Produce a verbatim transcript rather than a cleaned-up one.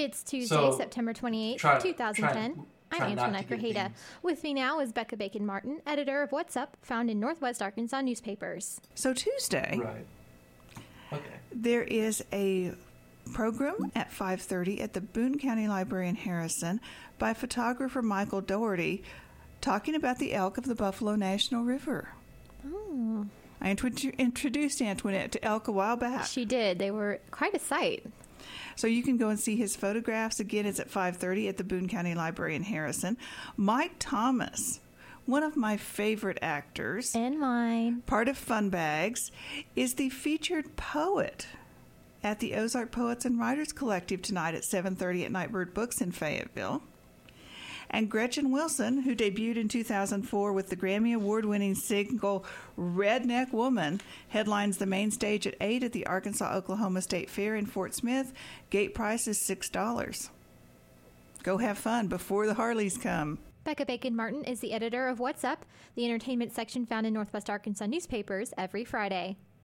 It's Tuesday, So, September twenty-eighth, try- twenty ten. try- I'm try not Antoinette to get Grajeda. things. With me now is Becca Bacon Martin, editor of What's Up, found in Northwest Arkansas newspapers. So Tuesday, Right. Okay. there is a program at five thirty at the Boone County Library in Harrison by photographer Michael Doherty talking about the elk of the Buffalo National River. Oh. I intro- introduced Antoinette to elk a while back. She did. They were quite a sight. So you can go and see his photographs. Again, it's at five thirty at the Boone County Library in Harrison. Mike Thomas, one of my favorite actors, And mine. part of Fun Bags, is the featured poet at the Ozark Poets and Writers Collective tonight at seven thirty at Nightbird Books in Fayetteville. And Gretchen Wilson, who debuted in two thousand four with the Grammy Award-winning single Redneck Woman, headlines the main stage at eight at the Arkansas-Oklahoma State Fair in Fort Smith. Gate price is six dollars. Go have fun before the Harleys come. Becca Bacon Martin is the editor of What's Up, the entertainment section found in Northwest Arkansas newspapers every Friday.